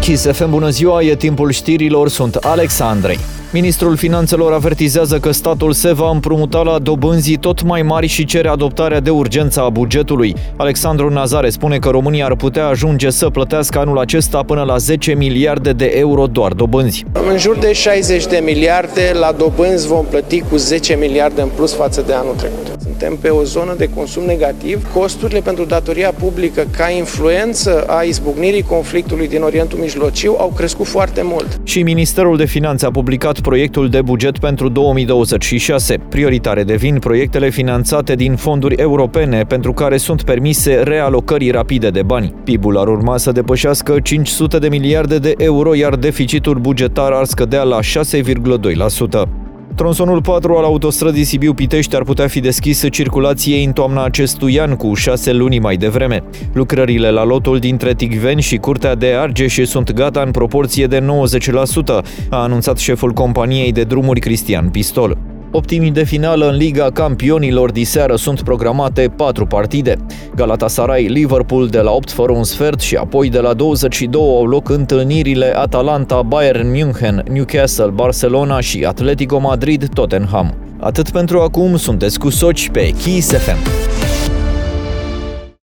Kiss FM, bună ziua, e timpul știrilor, sunt Alex Andrei. Ministrul Finanțelor avertizează că statul se va împrumuta la dobânzi tot mai mari și cere adoptarea de urgență a bugetului. Alexandru Nazare spune că România ar putea ajunge să plătească anul acesta până la 10 miliarde de euro doar dobânzi. În jur de 60 de miliarde la dobânzi vom plăti cu 10 miliarde în plus față de anul trecut. Suntem pe o zonă de consum negativ. Costurile pentru datoria publică ca influență a izbucnirii conflictului din Orientul Mijlociu au crescut foarte mult. Și Ministerul de Finanțe a publicat proiectul de buget pentru 2026. Prioritare devin proiectele finanțate din fonduri europene pentru care sunt permise realocări rapide de bani. PIB-ul ar urma să depășească 500 de miliarde de euro, iar deficitul bugetar ar scădea la 6,2%. Tronsonul 4 al autostrăzii Sibiu-Pitești ar putea fi deschis circulației în toamna acestui an, cu 6 luni mai devreme. Lucrările la lotul dintre Ticveni și Curtea de Argeș sunt gata în proporție de 90%, a anunțat șeful companiei de drumuri Cristian Pistol. Optimii de finală în Liga Campionilor diseară sunt programate 4 partide. Galatasaray, Liverpool de la 8 fără un sfert și apoi de la 22 au loc întâlnirile Atalanta, Bayern München, Newcastle, Barcelona și Atletico Madrid, Tottenham. Atât pentru acum, sunteți cu Soci pe Kiss FM.